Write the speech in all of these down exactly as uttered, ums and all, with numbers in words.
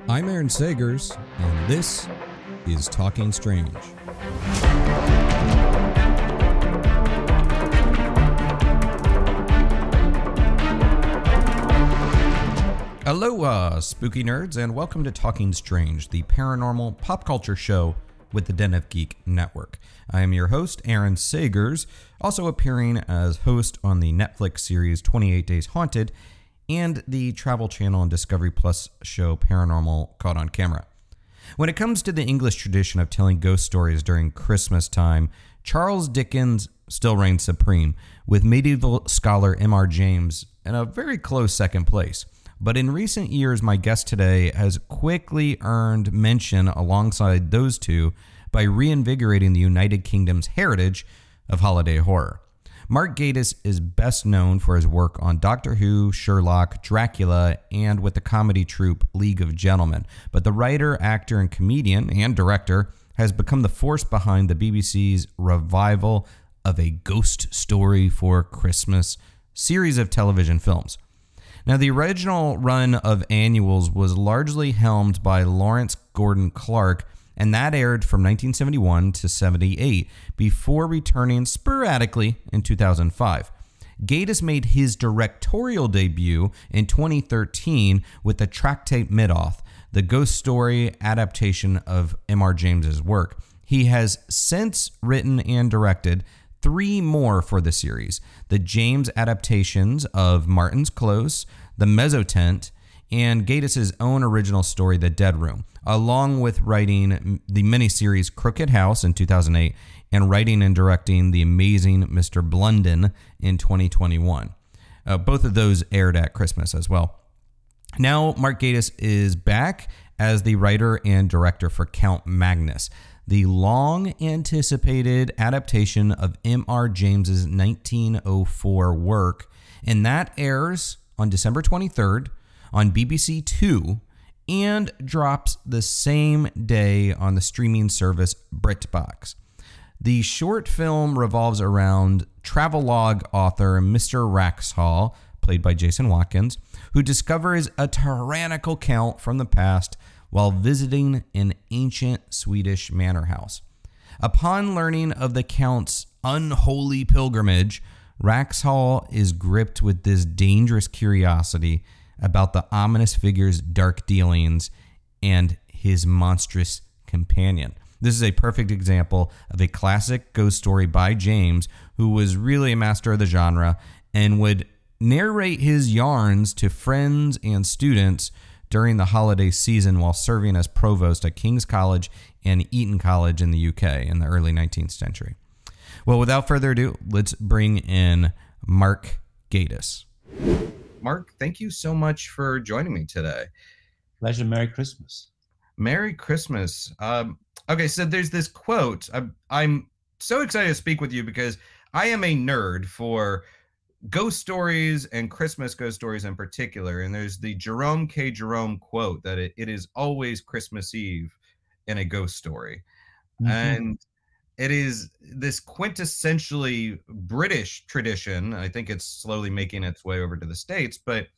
I'm Aaron Sagers, and this is Talking Strange. Aloha, spooky nerds, and welcome to Talking Strange, the paranormal pop culture show with the Den of Geek Network. I am your host, Aaron Sagers, also appearing as host on the Netflix series twenty-eight Days Haunted and the Travel Channel and Discovery Plus show Paranormal Caught on Camera. When it comes to the English tradition of telling ghost stories during Christmas time, Charles Dickens still reigns supreme, with medieval scholar M R James in a very close second place. But in recent years, my guest today has quickly earned mention alongside those two by reinvigorating the United Kingdom's heritage of holiday horror. Mark Gatiss is best known for his work on Doctor Who, Sherlock, Dracula, and with the comedy troupe League of Gentlemen. But the writer, actor, and comedian, and director, has become the force behind the B B C's revival of A Ghost Story for Christmas series of television films. Now, the original run of annuals was largely helmed by Lawrence Gordon Clark, and that aired from nineteen seventy-one to seventy-eight, before returning sporadically in two thousand five. Gatiss made his directorial debut in twenty thirteen with the Tractate Midoth, the ghost story adaptation of M R James's work. He has since written and directed three more for the series: the James adaptations of Martin's Close, The Mezzotent, and Gatiss's own original story, The Dead Room, along with writing the miniseries Crooked House in two thousand eight and writing and directing The Amazing Mister Blunden in twenty twenty-one. Uh, both of those aired at Christmas as well. Now, Mark Gatiss is back as the writer and director for Count Magnus, the long-anticipated adaptation of M R James's nineteen oh four work, and that airs on December twenty-third on B B C Two and drops the same day on the streaming service BritBox. The short film revolves around travelogue author Mister Wraxhall, played by Jason Watkins, who discovers a tyrannical count from the past while visiting an ancient Swedish manor house. Upon learning of the count's unholy pilgrimage, Wraxhall is gripped with this dangerous curiosity about the ominous figure's dark dealings and his monstrous companion. This is a perfect example of a classic ghost story by James, who was really a master of the genre and would narrate his yarns to friends and students during the holiday season while serving as provost at King's College and Eton College in the U K in the early nineteenth century. Well, without further ado, let's bring in Mark Gatiss. Mark, thank you so much for joining me today. Pleasure. Merry Christmas. Merry Christmas. Um, okay, so there's this quote. I'm, I'm so excited to speak with you because I am a nerd for ghost stories and Christmas ghost stories in particular. And there's the Jerome K. Jerome quote that it, it is always Christmas Eve in a ghost story. Mm-hmm. And it is this quintessentially British tradition. I think it's slowly making its way over to the States. But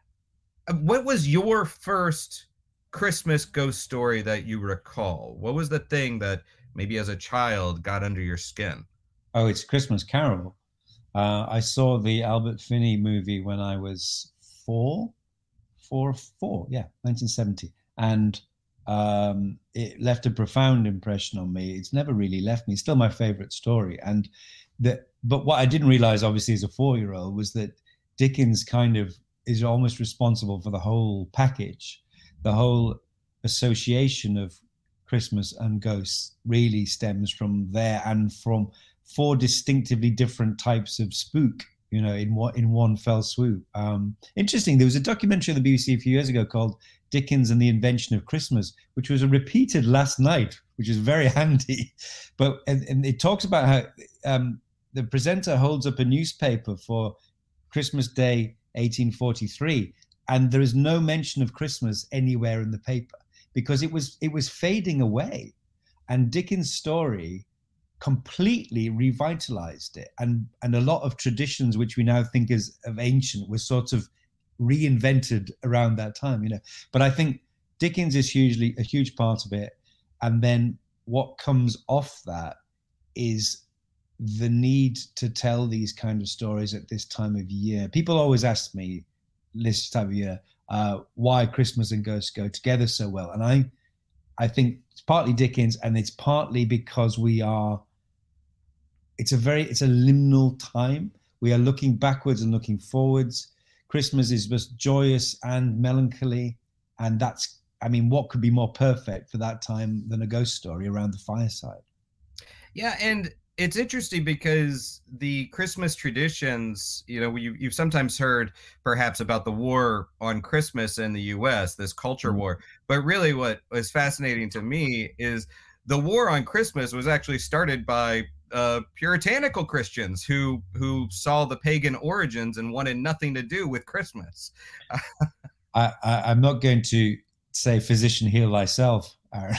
what was your first Christmas ghost story that you recall? What was the thing that maybe as a child got under your skin? Oh, it's Christmas Carol. Uh, I saw the Albert Finney movie when I was four, four, four, yeah, nineteen seventy. And um, it left a profound impression on me. It's never really left me. It's still my favorite story. And the, but what I didn't realize, obviously, as a four-year-old, was that Dickens kind of is almost responsible for the whole package. The whole association of Christmas and ghosts really stems from there and from four distinctively different types of spook, you know, in one, in one fell swoop. Um, interesting, there was a documentary on the B B C a few years ago called Dickens and the Invention of Christmas, which was repeated last night, which is very handy. But and, and it talks about how um, the presenter holds up a newspaper for Christmas Day eighteen forty-three, and there is no mention of Christmas anywhere in the paper because it was it was fading away. And Dickens' story completely revitalized it, and and a lot of traditions which we now think is of ancient were sort of reinvented around that time, you know. But I think Dickens is hugely a huge part of it, and then what comes off that is the need to tell these kind of stories at this time of year. People always ask me this time of year uh, why Christmas and ghosts go together so well, and I I think it's partly Dickens, and it's partly because we are. It's a very it's a liminal time. We are looking backwards and looking forwards. Christmas is both joyous and melancholy, and that's. I mean, what could be more perfect for that time than a ghost story around the fireside? Yeah, and it's interesting because the Christmas traditions, you know, you, you've sometimes heard perhaps about the war on Christmas in the U S, this culture war. But really what was fascinating to me is the war on Christmas was actually started by uh, puritanical Christians who who saw the pagan origins and wanted nothing to do with Christmas. I, I, I'm not going to say physician heal thyself, Aaron.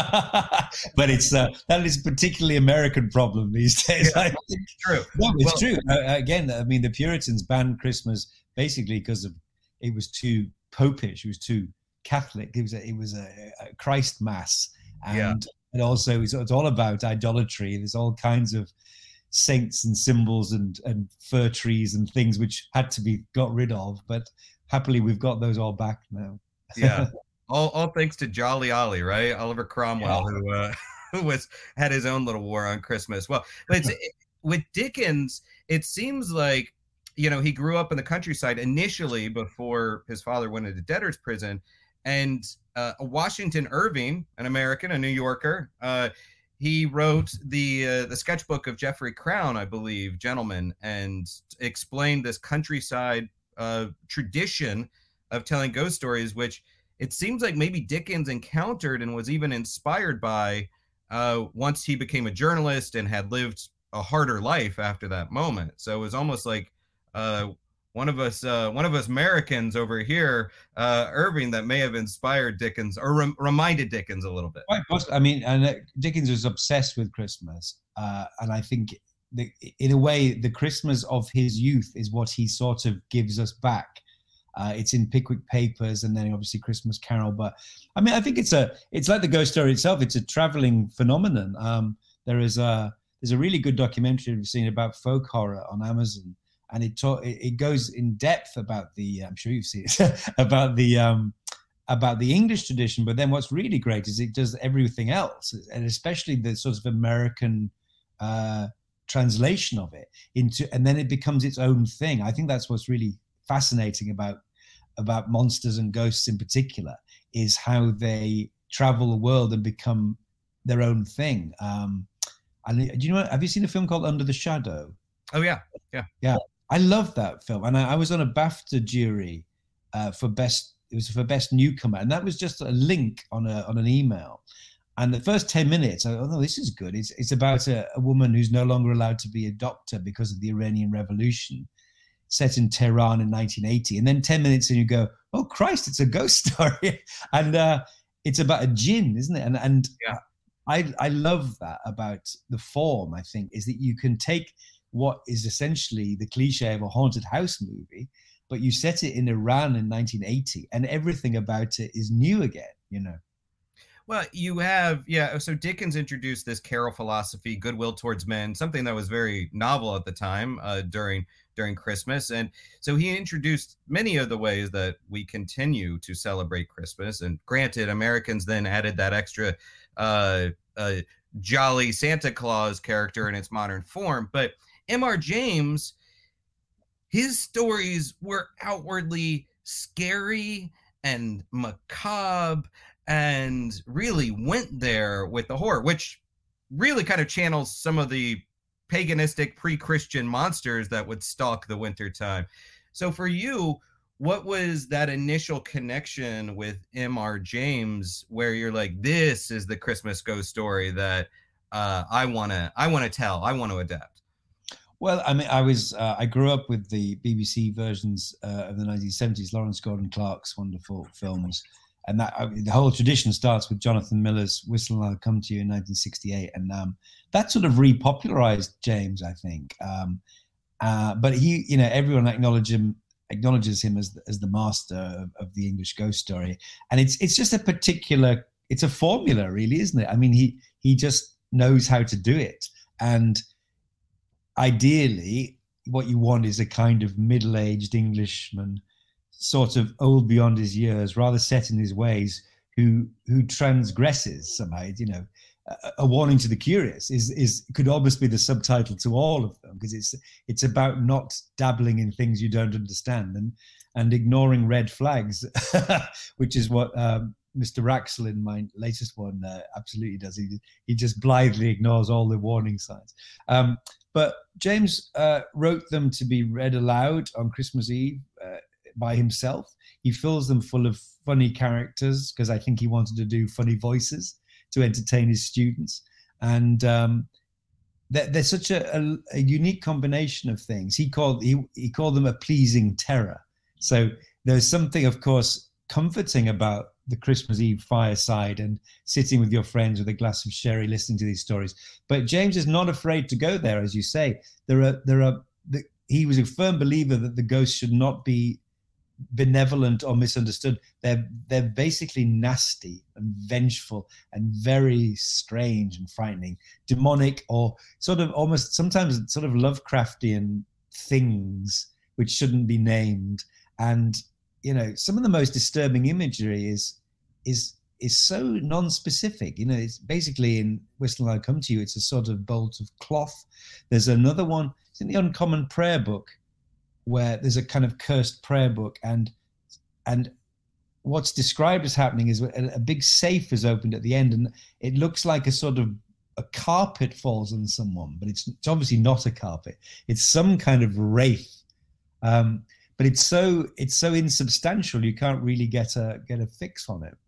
But it's uh, that is a particularly American problem these days. Yeah, I think. True. No, it's well, true. Uh, again, I mean, the Puritans banned Christmas basically because of it was too popish. It was too Catholic. It was a, it was a, a Christ mass, and yeah. and also it's, it's all about idolatry. There's all kinds of saints and symbols and and fir trees and things which had to be got rid of. But happily, we've got those all back now. Yeah. All, all thanks to Jolly Ollie, right? Oliver Cromwell, yeah. who uh, who was had his own little war on Christmas. Well, but it's, it, with Dickens, it seems like, you know, he grew up in the countryside initially before his father went into debtor's prison, and uh, Washington Irving, an American, a New Yorker, uh, he wrote the uh, the sketchbook of Geoffrey Crown, I believe, Gentleman, and explained this countryside uh, tradition of telling ghost stories, which it seems like maybe Dickens encountered and was even inspired by uh, once he became a journalist and had lived a harder life after that moment. So it was almost like uh, one of us, uh, one of us Americans over here, uh, Irving, that may have inspired Dickens or rem- reminded Dickens a little bit. Quite possibly. I mean, and uh, Dickens was obsessed with Christmas, uh, and I think the, in a way, the Christmas of his youth is what he sort of gives us back. Uh, it's in Pickwick Papers, and then obviously Christmas Carol. But I mean, I think it's a it's like the ghost story itself. It's a traveling phenomenon. Um, there is a there's a really good documentary we've seen about folk horror on Amazon, and it ta- it goes in depth about the I'm sure you've seen it about the um, about the English tradition. But then what's really great is it does everything else, and especially the sort of American uh, translation of it into, and then it becomes its own thing. I think that's what's really fascinating about about monsters and ghosts in particular, is how they travel the world and become their own thing. Um, and do you know? Have you seen a film called Under the Shadow? Oh yeah, yeah, yeah. I love that film, and I, I was on a BAFTA jury uh, for best. It was for best newcomer, and that was just a link on a on an email. And the first ten minutes, I thought, oh, this is good. It's it's about a, a woman who's no longer allowed to be a doctor because of the Iranian Revolution, set in Tehran in nineteen eighty. And then ten minutes in, you go, oh, Christ, it's a ghost story. And uh, it's about a jinn, isn't it? And and yeah. I I love that about the form, I think, is that you can take what is essentially the cliche of a haunted house movie, but you set it in Iran in nineteen eighty, and everything about it is new again, you know? Well, you have, yeah, so Dickens introduced this carol philosophy, goodwill towards men, something that was very novel at the time uh, during during Christmas. And so he introduced many of the ways that we continue to celebrate Christmas. And granted, Americans then added that extra uh, uh, jolly Santa Claus character in its modern form. But M R James, his stories were outwardly scary and macabre, and really went there with the horror, which really kind of channels some of the paganistic pre-Christian monsters that would stalk the wintertime. So for you, what was that initial connection with M R James where you're like, this is the Christmas ghost story that uh, I want to I want to tell, I want to adapt? Well, I mean, I was uh, I grew up with the B B C versions uh, of the nineteen seventies, Lawrence Gordon Clark's wonderful films. And that I mean, the whole tradition starts with Jonathan Miller's Whistle and I'll Come to You in nineteen sixty-eight. And um, that sort of repopularized James, I think. Um, uh, but he, you know, everyone acknowledged him, acknowledges him as as the master of, of the English ghost story, and it's it's just a particular, it's a formula, really, isn't it? I mean, he he just knows how to do it, and ideally, what you want is a kind of middle-aged Englishman, sort of old beyond his years, rather set in his ways, who who transgresses somehow. You know, a, a warning to the curious is is could almost be the subtitle to all of them, because it's it's about not dabbling in things you don't understand and and ignoring red flags, which is what um, Mister Raxel in my latest one uh, absolutely does. He he just blithely ignores all the warning signs. Um, but James uh, wrote them to be read aloud on Christmas Eve uh, by himself. He fills them full of funny characters, because I think he wanted to do funny voices to entertain his students. And um, they're, they're such a, a, a unique combination of things. He called he, he called them a pleasing terror. So there's something, of course, comforting about the Christmas Eve fireside and sitting with your friends with a glass of sherry, listening to these stories. But James is not afraid to go there, as you say. There are there are the, he was a firm believer that the ghosts should not be benevolent or misunderstood. They're they're basically nasty and vengeful and very strange and frightening, demonic, or sort of almost sometimes sort of Lovecraftian things which shouldn't be named. And you know, some of the most disturbing imagery is is is so non-specific. You know, it's basically in Whistle I'll Come to You, it's a sort of bolt of cloth. There's another one, it's in the Uncommon Prayer book, where there's a kind of cursed prayer book, and and what's described as happening is a, a big safe is opened at the end, and it looks like a sort of a carpet falls on someone, but it's, it's obviously not a carpet. It's some kind of wraith. Um, but it's so it's so insubstantial, you can't really get a get a fix on it.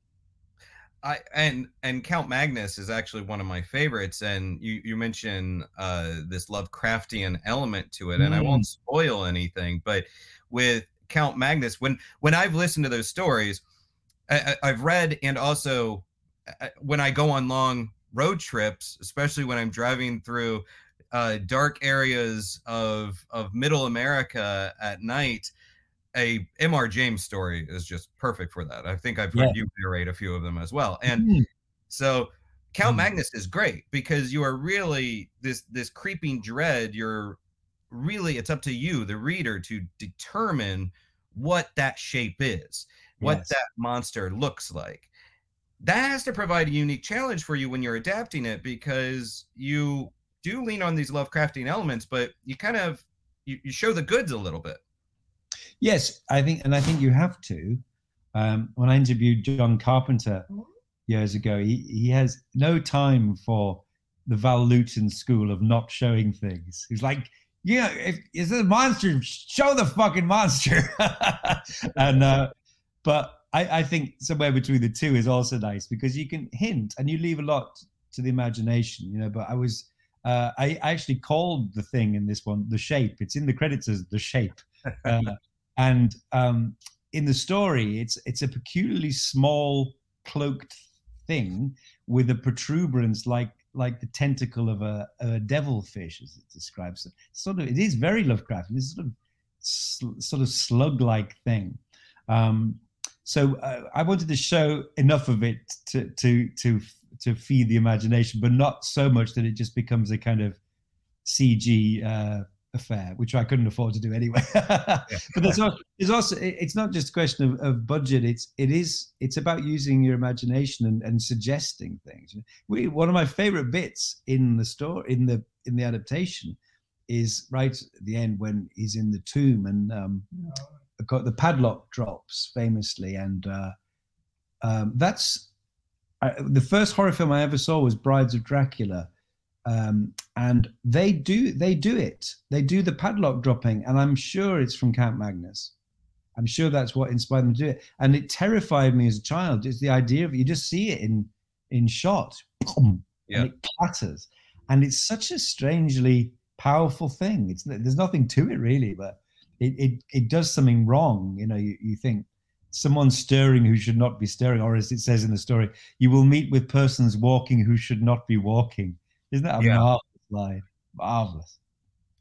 I and and Count Magnus is actually one of my favorites, and you you mentioned uh, this Lovecraftian element to it, and mm. I won't spoil anything, but with Count Magnus, when when I've listened to those stories, I, I've read, and also when I go on long road trips, especially when I'm driving through uh, dark areas of of Middle America at night, a M R James story is just perfect for that. I think I've heard yeah. you narrate a few of them as well. And mm. so Count mm. Magnus is great, because you are really this this creeping dread. You're really, it's up to you, the reader, to determine what that shape is, what yes. that monster looks like. That has to provide a unique challenge for you when you're adapting it, because you do lean on these Lovecraftian elements, but you kind of you, you show the goods a little bit. Yes, I think, and I think you have to. Um, when I interviewed John Carpenter years ago, he, he has no time for the Val Lewton school of not showing things. He's like, yeah, if it's a monster, show the fucking monster. and uh, but I, I think somewhere between the two is also nice, because you can hint and you leave a lot to the imagination, you know. But I was, uh, I actually called the thing in this one The Shape. It's in the credits as The Shape. Uh, And um, in the story, it's it's a peculiarly small, cloaked thing with a protuberance like like the tentacle of a, a devilfish, as it describes it. Sort of, it is very Lovecraftian. This sort of sl- sort of slug-like thing. Um, so uh, I wanted to show enough of it to to to to feed the imagination, but not so much that it just becomes a kind of C G Uh, affair, which I couldn't afford to do anyway. But there's also, there's also, it's not just a question of, of budget. It's it is it's about using your imagination and, and suggesting things. We, one of my favorite bits in the story, in the in the adaptation, is right at the end when he's in the tomb and um, got the padlock drops famously, and uh, um, that's I, the first horror film I ever saw was Brides of Dracula. Um, and they do they do it. They do the padlock dropping, and I'm sure it's from Count Magnus. I'm sure that's what inspired them to do it. And it terrified me as a child. It's the idea of, you just see it in in shot, yeah. and it clatters, and it's such a strangely powerful thing. It's there's nothing to it really, but it it, it does something wrong. You know, you, you think someone's stirring who should not be stirring, or as it says in the story, you will meet with persons walking who should not be walking. Isn't that a yeah. marvelous line? Marvelous.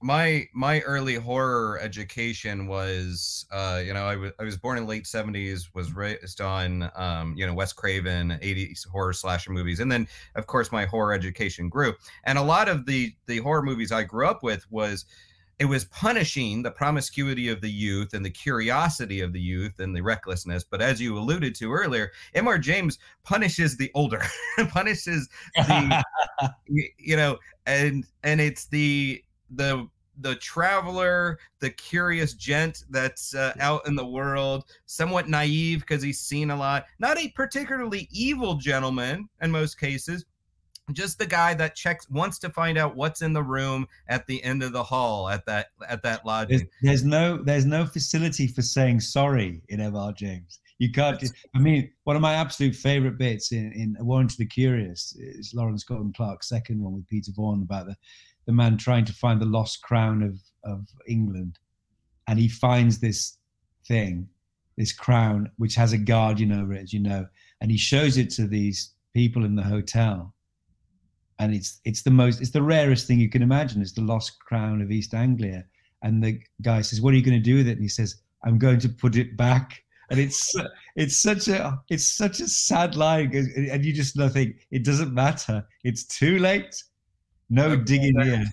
my my early horror education was, uh, you know, I was I was born in the late seventies, was raised on, um, you know, Wes Craven, eighties horror slasher movies, and then of course my horror education grew, and a lot of the the horror movies I grew up with was it was punishing the promiscuity of the youth and the curiosity of the youth and the recklessness. But as you alluded to earlier, M R. James punishes the older, punishes the, you know, and and it's the the the traveler, the curious gent that's uh, out in the world, somewhat naive because he's seen a lot, not a particularly evil gentleman in most cases, just the guy that checks, wants to find out what's in the room at the end of the hall at that at that lodging. There's, there's no there's no facility for saying sorry in M R. James. You can't. Just, I mean, one of my absolute favorite bits in, in Warrant of the Curious is Lawrence Gordon Clark's second one with Peter Vaughan about the, the man trying to find the lost crown of, of England. And he finds this thing, this crown, which has a guardian over it, as you know, and he shows it to these people in the hotel. And it's it's the most it's the rarest thing you can imagine. It's the lost crown of East Anglia. And the guy says, "What are you going to do with it?" And he says, "I'm going to put it back." And it's it's such a it's such a sad line, and you just think it doesn't matter. It's too late. No okay, digging in.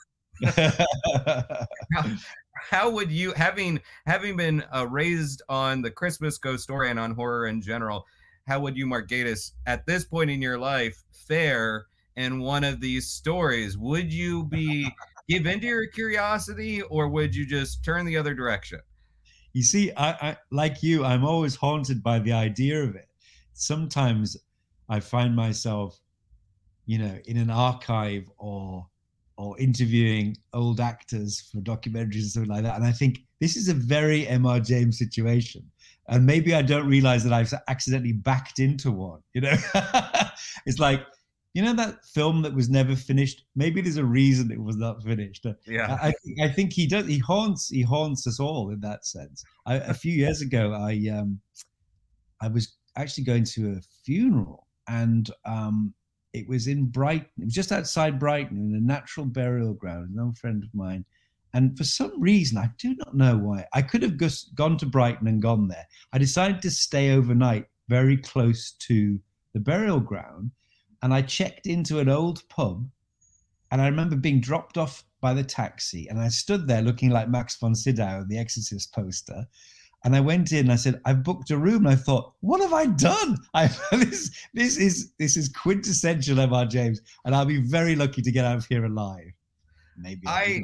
how, how would you, having having been uh, raised on the Christmas Ghost Story and on horror in general, how would you, Mark Gatiss, at this point in your life, fare in one of these stories? Would you be give into your curiosity, or would you just turn the other direction? You see, I, I like you, I'm always haunted by the idea of it. Sometimes I find myself, you know, in an archive or or interviewing old actors for documentaries and something like that, and I think this is a very M R. James situation, and maybe I don't realize that I've accidentally backed into one. You know, it's like, you know, that film that was never finished? Maybe there's a reason it was not finished. Yeah, I, I think he does. He haunts. He haunts us all in that sense. I, a few years ago, I um, I was actually going to a funeral, and um, it was in Brighton. It was just outside Brighton, in a natural burial ground. An old friend of mine, and for some reason, I do not know why, I could have just gone to Brighton and gone there. I decided to stay overnight, very close to the burial ground. And I checked into an old pub, and I remember being dropped off by the taxi, and I stood there looking like Max von Sydow, the Exorcist poster. And I went in and I said, "I've booked a room." And I thought, what have I done? I, this, this is this is quintessential M R. James, and I'll be very lucky to get out of here alive. Maybe. I,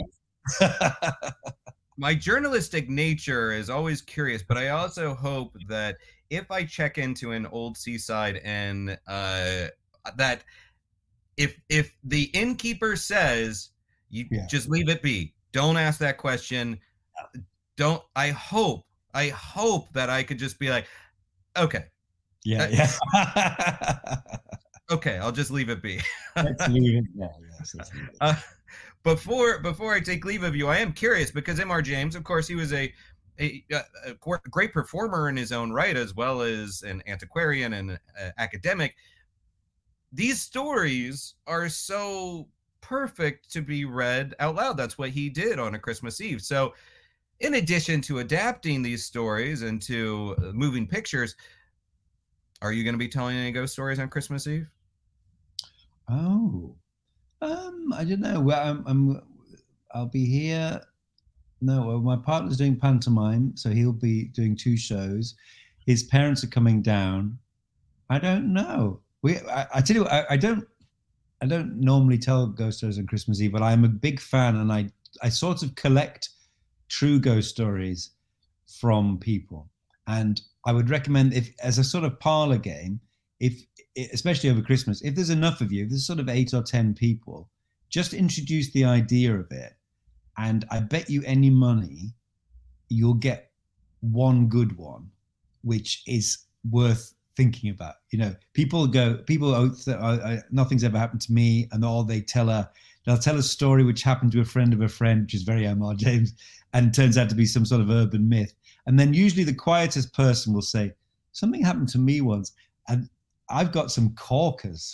my journalistic nature is always curious, but I also hope that if I check into an old seaside and uh, that if if the innkeeper says you yeah. just leave it be, don't ask that question, don't I hope I hope that I could just be like, okay, yeah yeah okay, I'll just leave it be. Let's leave it. Yeah, yes, let's leave it. Uh, before before I take leave of you, I am curious, because M R. James, of course, he was a A, a great performer in his own right, as well as an antiquarian and uh, academic. These stories are so perfect to be read out loud. That's what he did on a Christmas Eve. So in addition to adapting these stories into uh, moving pictures, are you going to be telling any ghost stories on Christmas Eve? Oh, um, I don't know. Well, I'm, I'm, I'll be here. No, well, my partner's doing pantomime, so he'll be doing two shows. His parents are coming down. I don't know. We, I, I tell you, I, I don't, I don't normally tell ghost stories on Christmas Eve, but I'm a big fan, and I, I sort of collect true ghost stories from people. And I would recommend, if as a sort of parlor game, if especially over Christmas, if there's enough of you, if there's sort of eight or ten people, just introduce the idea of it. And I bet you any money you'll get one good one, which is worth thinking about. You know, people go, people, oh, uh, nothing's ever happened to me, and all they tell a, they'll tell a story which happened to a friend of a friend, which is very M R. James, and turns out to be some sort of urban myth. And then usually the quietest person will say, something happened to me once. And I've got some corkers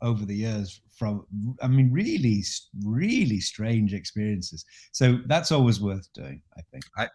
over the years from, I mean, really, really strange experiences. So that's always worth doing, I think. I,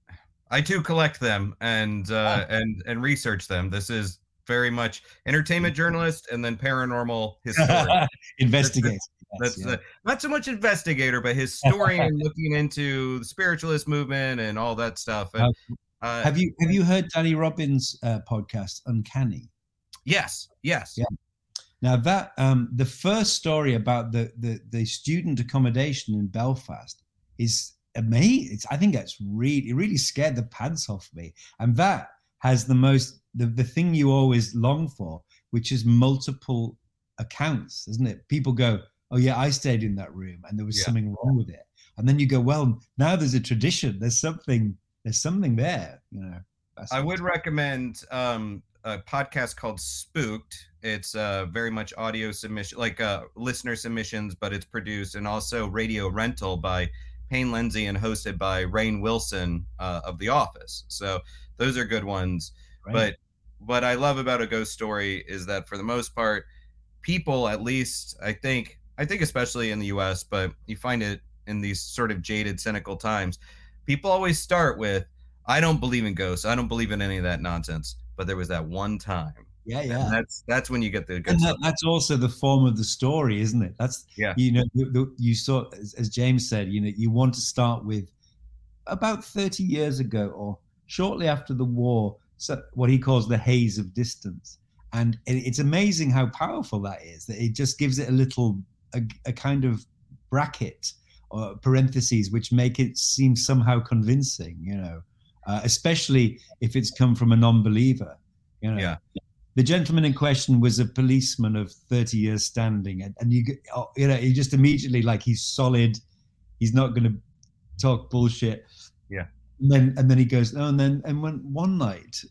I too collect them and uh, oh. and and research them. This is very much entertainment journalist and then paranormal historian. Investigator. That's, that's yeah. uh, not so much investigator, but historian looking into the spiritualist movement and all that stuff. And, uh, have you have you heard Danny Robbins' uh, podcast, Uncanny? Yes. Yes. Yeah. Now that um, the first story about the, the the student accommodation in Belfast is amazing. It's, I think that's really it really scared the pants off me, and that has the most the, the thing you always long for, which is multiple accounts, isn't it? People go, oh yeah, I stayed in that room and there was yeah. something wrong with it, and then you go, well, now there's a tradition. There's something. There's something there, you know. I would recommend um, a podcast called Spooked. It's uh, very much audio submission, like uh, listener submissions, but it's produced, and also Radio Rental by Payne Lindsay and hosted by Rainn Wilson uh, of The Office. So those are good ones. Right. But what I love about a ghost story is that for the most part, people, at least I think, I think especially in the U S, but you find it in these sort of jaded, cynical times, people always start with, I don't believe in ghosts. I don't believe in any of that nonsense. But there was that one time. Yeah, yeah. And that's that's when you get the good and stuff. That, that's also the form of the story, isn't it? That's yeah. You know, the, the, you saw as, as James said, you know, you want to start with about thirty years ago or shortly after the war, so what he calls the haze of distance, and it, it's amazing how powerful that is. That it just gives it a little a, a kind of bracket or parentheses which make it seem somehow convincing. You know, uh, especially if it's come from a non-believer. You know. Yeah. The gentleman in question was a policeman of thirty years standing, and, and you you know he just immediately like he's solid, he's not going to talk bullshit. Yeah. And then and then he goes, oh, and then and when one night,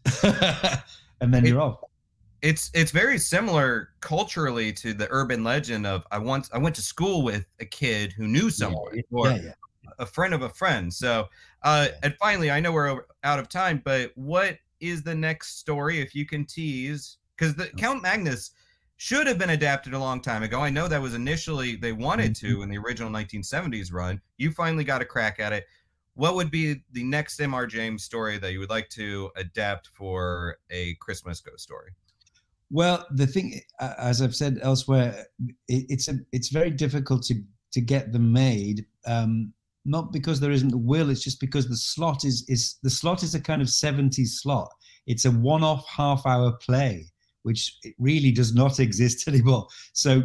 and then it, you're off. It's it's very similar culturally to the urban legend of I once I went to school with a kid who knew someone yeah, or yeah, yeah. a friend of a friend. So uh, yeah. and finally, I know we're over, out of time, but what is the next story, if you can tease, because the Count Magnus should have been adapted a long time ago. I know that was initially they wanted to in the original nineteen seventies run. You finally got a crack at it. What would be the next M R. James story that you would like to adapt for a Christmas ghost story? Well, the thing, as I've said elsewhere, it, it's a, it's very difficult to to get them made. Um, Not because there isn't the will, it's just because the slot is is the slot is a kind of seventies slot. It's a one-off half-hour play, which it really does not exist anymore. So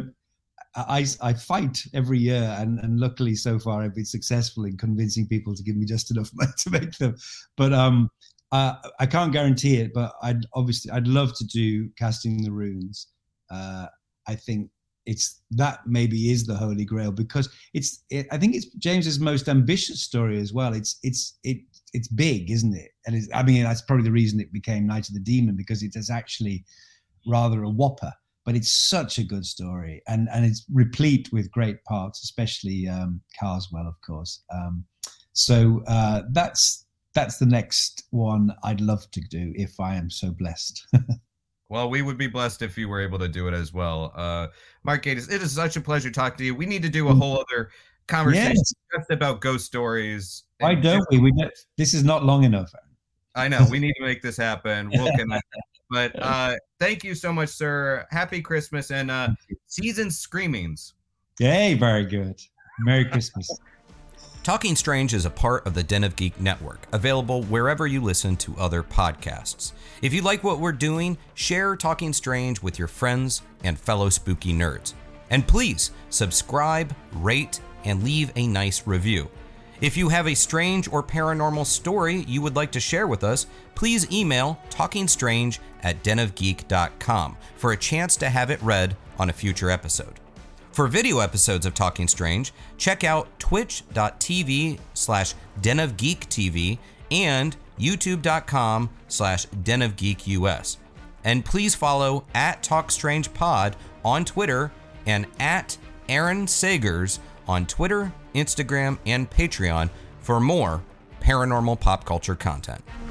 I I fight every year, and, and luckily so far I've been successful in convincing people to give me just enough money to make them. But um, uh, I can't guarantee it. But I'd obviously I'd love to do Casting the Runes. Uh, I think. It's that maybe is the Holy Grail because it's. It, I think it's James's most ambitious story as well. It's it's it it's big, isn't it? And it's, I mean that's probably the reason it became Night of the Demon, because it is actually rather a whopper. But it's such a good story, and and it's replete with great parts, especially um, Carswell, of course. Um, so uh, that's that's the next one I'd love to do if I am so blessed. Well, we would be blessed if you were able to do it as well. Uh, Mark Gatiss, it is such a pleasure talking to you. We need to do a whole other conversation yes. just about ghost stories. Why don't we? We don't, this is not long enough. I know. We need to make this happen. We'll connect. But uh, thank you so much, sir. Happy Christmas and uh, season screamings. Yay, very good. Merry Christmas. Talking Strange is a part of the Den of Geek Network, available wherever you listen to other podcasts. If you like what we're doing, share Talking Strange with your friends and fellow spooky nerds. And please subscribe, rate, and leave a nice review. If you have a strange or paranormal story you would like to share with us, please email talkingstrange at den of geek dot com for a chance to have it read on a future episode. For video episodes of Talking Strange, check out twitch.tv slash denofgeektv and youtube.com slash denofgeekus. And please follow at TalkStrangePod on Twitter and at Aaron Sagers on Twitter, Instagram, and Patreon for more paranormal pop culture content.